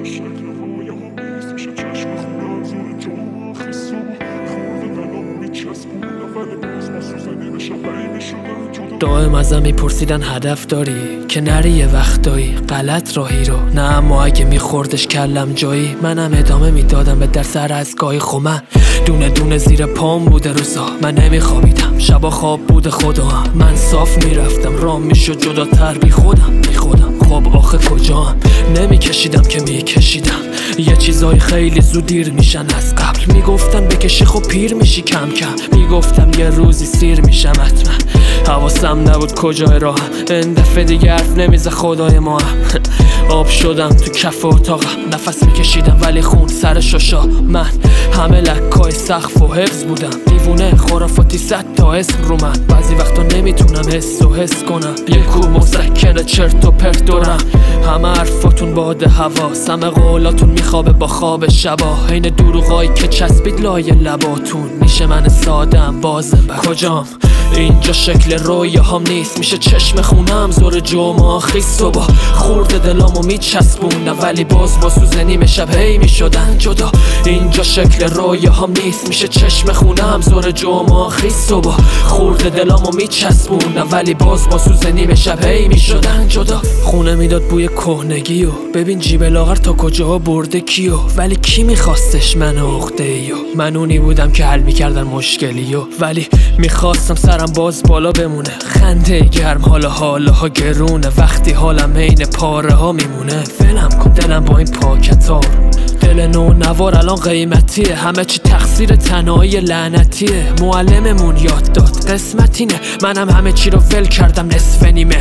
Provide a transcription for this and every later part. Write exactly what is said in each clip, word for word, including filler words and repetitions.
دائم ازم میپرسیدن هدف داری که نری یه وقتایی غلط راهی رو، نه اما اگه میخوردش کلم جایی منم ادامه میدادم به در سر از گاهی. خب من دونه دونه زیر پام بوده روزا، من نمیخوابیدم شبا خواب بوده خدا هم. من صاف میرفتم رام میشد جداتر بی خودم بی خودم خب آخه کجام نمیکشیدم که میکشیدم. یه چیزای خیلی زود دیر میشن از قبل، میگفتن بکشی خب پیر میشی کم کم، میگفتم یه روزی سیر میشم حتما. حواسم نبود کجای راهم، این دفعه دیگه حرف نمیزه خدای ما هم. آب شدم تو کف اتاقم، نفس میکشیدم ولی خون سر شاشا. من همه لکای سقف و حفظ بودم، دیوونه خرافاتی صد تا اسم رو من. بعضی وقتا نمیتونم حس و حس کنم، یه کو مسکنه چرت و پرت دورم. همه حرفاتون باد حواس، همه قولاتون میخوابه با خواب شبا. این دروغایی که چسبید لای لباتون، میشه من سادم بازم بر کجام. اینجا شکل رویه هم نیست، میشه چشم خونم زور جمعه خیس صبح. خورده دلامو میچسبونم ولی باز با سوزنیم شب هی میشدن جدا. اینجا شکل رویه هم نیست، میشه چشم خونم زور جمعه خیس صبح. خورده دلامو میچسبونم ولی باز با سوزنیم شب هی میشدن جدا. خونه میداد بوی کهنگی و ببین جیب لاغر تا کجا برده کیو، ولی کی میخواستش من عقده ایو. من اونی بودم که حل میکردن مشکلیو، ولی میخواستم سرم باز بالا بمونه. خنده گرم حالا حالا ها گرونه، وقتی حالم عین پاره ها میمونه. فلم کن دلم با این پاکتار، دل نو نوار الان قیمتیه. همه چی تقصیر تنهایی لعنتیه، معلممون یاد داد قسمت اینه. منم همه چی رو ول کردم نصف نیمه.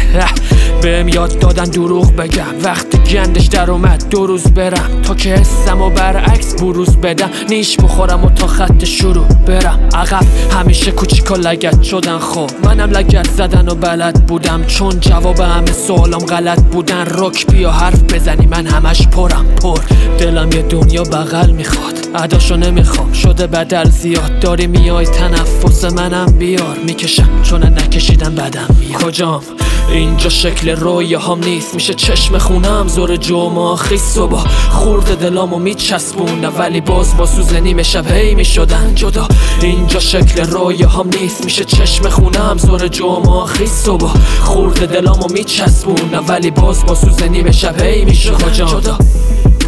بهم یاد دادن دروغ بگم، وقتی گندش در اومد دو روز برم تا که حسم و برعکس بروز بدم. نیش بخورم و تا خط شروع برم عقب. همیشه کوچیکا لگت شدن، خب منم لگت زدن و بلد بودم، چون جواب همه سوالام غلط بودن. رک بیا حرف بزنی من همش پرم پر. دلم یه دنیا بغل میخواد، عداشو نمیخوام شده بدل زیاد. داری میای تنفس منم بیار، میکشم چون نکشیدم بدم میاد. کجام اینجا شکل رویه هم نیست، میشه چشم خونم زور جمعه خیس صبح. خورده دلامو میچسبونم ولی باز با سوزنیم شب هی میشدن جدا. اینجا شکل رویه هم نیست، میشه چشم خونم زور جمعه خیس صبح. خورده دلامو میچسبونم ولی باز با سوزنیم شب هی میشدن جدا.